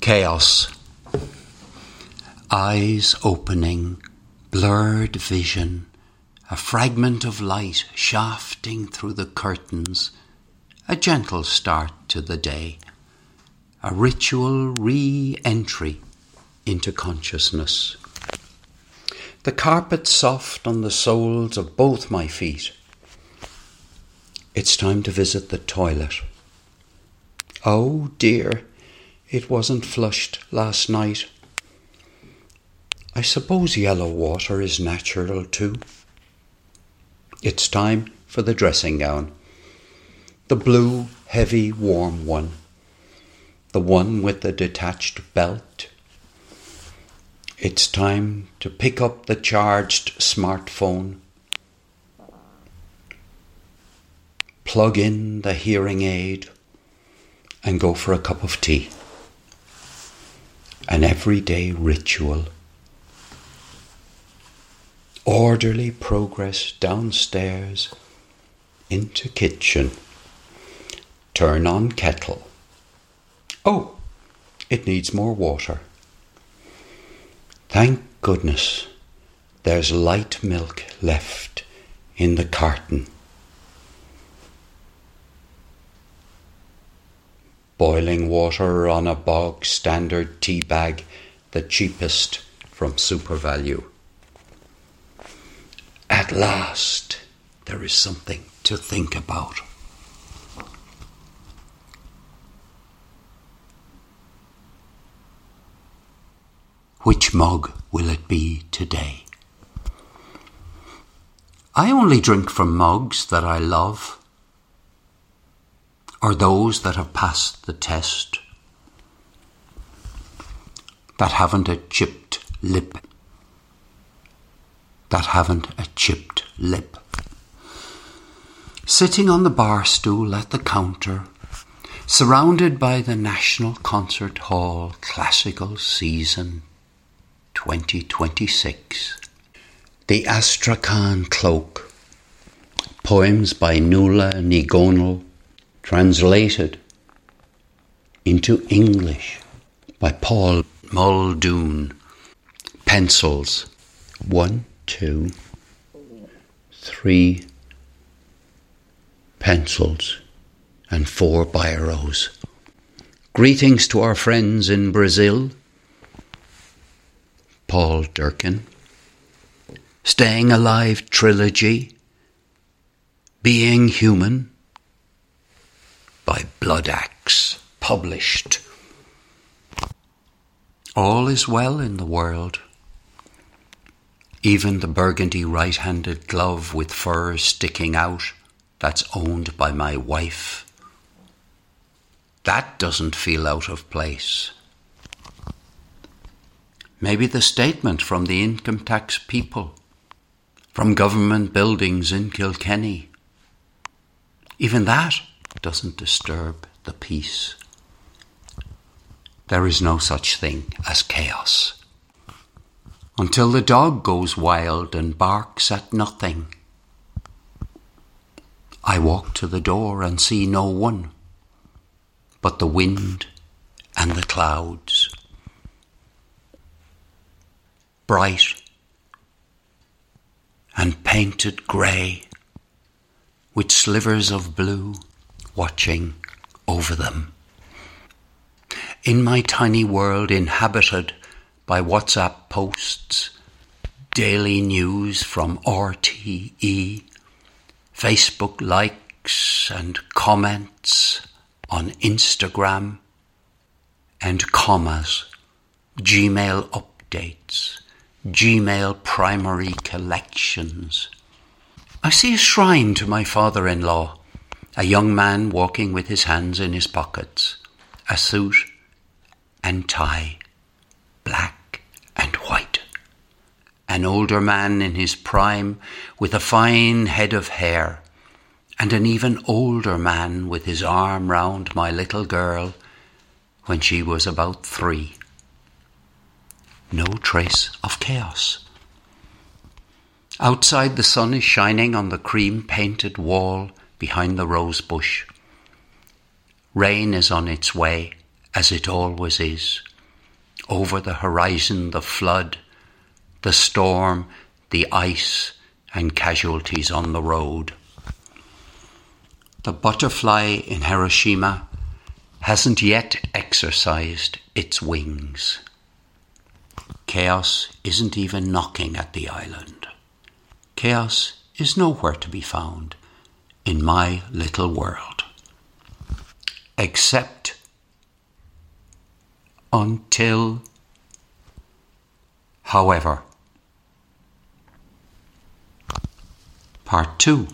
Chaos. Eyes opening, blurred vision, a fragment of light shafting through the curtains, a gentle start to the day, a ritual re-entry into consciousness. The carpet soft on the soles of both my feet. It's time to visit the toilet. Oh dear, it wasn't flushed last night. I suppose yellow water is natural too. It's time for the dressing gown. The blue, heavy, warm one. The one with the detached belt. It's time to pick up the charged smartphone. Plug in the hearing aid and go for a cup of tea. An everyday ritual. Orderly progress downstairs into kitchen. Turn on kettle. Oh, it needs more water. Thank goodness there's light milk left in the carton. Boiling water on a bog standard tea bag, the cheapest from SuperValu. At last, there is something to think about. Which mug will it be today? I only drink from mugs that I love, or those that have passed the test, that haven't a chipped lip. Sitting on the bar stool at the counter, surrounded by the National Concert Hall Classical Season 2026. The Astrakhan Cloak. Poems by Nuala Ní Dhomhnaill, translated into English by Paul Muldoon. Pencils. 1, 2, 3 pencils and 4 biros. Greetings to our friends in Brazil. Paul Durkin. Staying Alive Trilogy. Being Human by Blood Axe, published. All is well in the world. Even the burgundy right-handed glove with fur sticking out that's owned by my wife. That doesn't feel out of place. Maybe the statement from the income tax people, from government buildings in Kilkenny. Even that doesn't disturb the peace. There is no such thing as chaos. Until the dog goes wild and barks at nothing. I walk to the door and see no one but the wind and the clouds. Bright and painted grey, with slivers of blue watching over them. In my tiny world inhabited by WhatsApp posts, daily news from RTE, Facebook likes and comments on Instagram, and commas, Gmail updates, Gmail primary collections. I see a shrine to my father-in-law, a young man walking with his hands in his pockets, a suit and tie, black and white. An older man in his prime with a fine head of hair, and an even older man with his arm round my little girl when she was about 3. No trace of chaos. Outside, the sun is shining on the cream-painted wall behind the rose bush. Rain is on its way, as it always is, Over the horizon, the flood, the storm, the ice, and casualties on the road. The butterfly in Hiroshima hasn't yet exercised its wings. Chaos isn't even knocking at the island. Chaos is nowhere to be found in my little world. Except until, however. Part 2.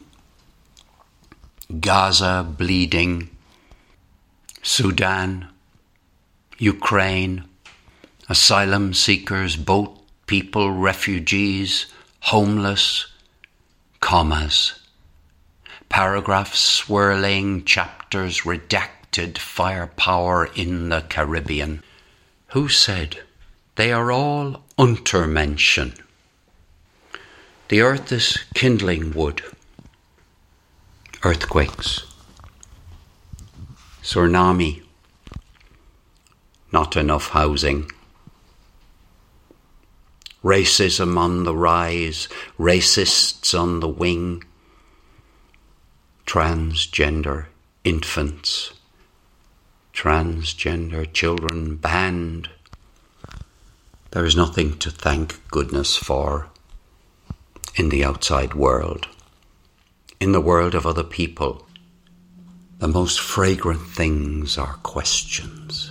Gaza bleeding, Sudan, Ukraine, asylum seekers, boat people, refugees, homeless, commas, paragraphs swirling, chapters redacted, firepower in the Caribbean. Who said they are all untermenschen? The earth is kindling wood. Earthquakes. Tsunami. Not enough housing. Racism on the rise. Racists on the wing. Transgender infants. Transgender children banned. There is nothing to thank goodness for in the outside world. In the world of other people, the most fragrant things are questions.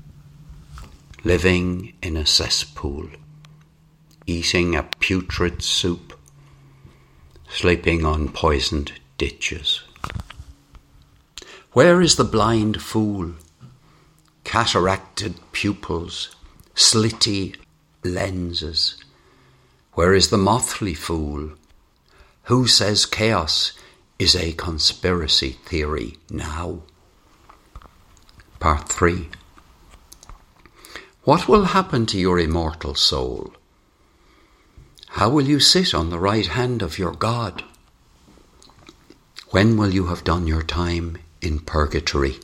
Living in a cesspool, eating a putrid soup, sleeping on poisoned ditches. Where is the blind fool? Cataracted pupils, slitty lenses. Where is the motley fool? Who says chaos is a conspiracy theory now? Part 3. What will happen to your immortal soul? How will you sit on the right hand of your God? When will you have done your time in purgatory?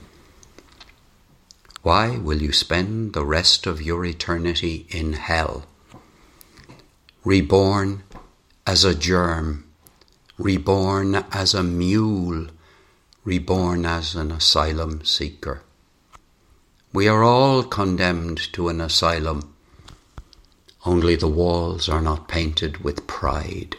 Why will you spend the rest of your eternity in hell? Reborn as a germ, reborn as a mule, reborn as an asylum seeker. We are all condemned to an asylum, only the walls are not painted with pride.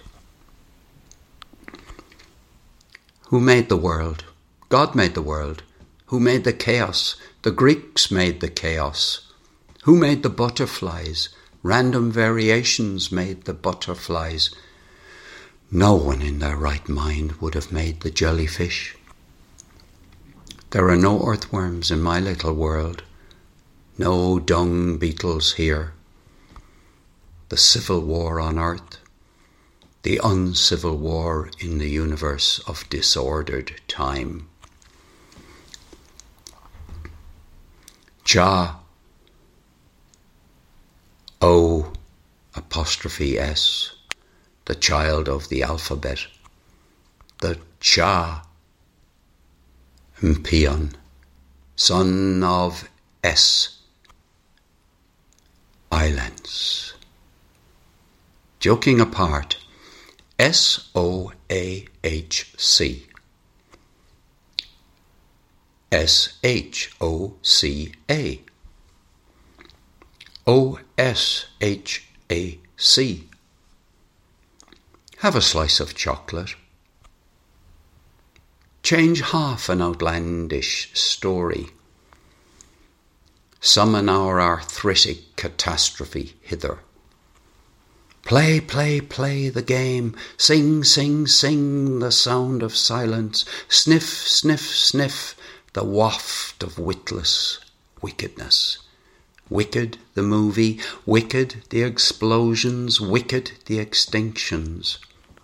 Who made the world? God made the world. Who made the chaos? The Greeks made the chaos. Who made the butterflies? Random variations made the butterflies. No one in their right mind would have made the jellyfish. There are no earthworms in my little world. No dung beetles here. The civil war on earth. The uncivil war in the universe of disordered time. Jah. O''S, the child of the alphabet, the Cha Mpion, son of S. Islands. Joking apart, SOAHC, SHOCA, OSHAC. Have a slice of chocolate. Change half an outlandish story. Summon our arthritic catastrophe hither. Play, play, play the game. Sing, sing, sing the sound of silence. Sniff, sniff, sniff the waft of witless wickedness. Wicked the movie, wicked the explosions, wicked the extinctions.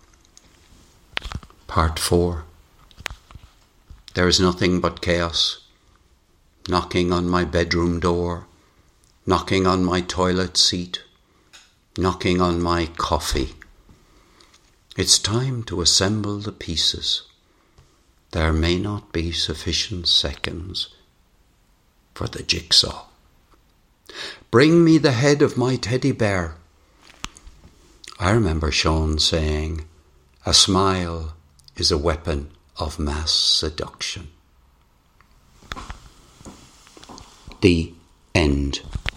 Part 4. There is nothing but chaos, knocking on my bedroom door, knocking on my toilet seat, knocking on my coffee. It's time to assemble the pieces. There may not be sufficient seconds for the jigsaw. Bring me the head of my teddy bear. I remember Sean saying, a smile is a weapon of mass seduction. The end.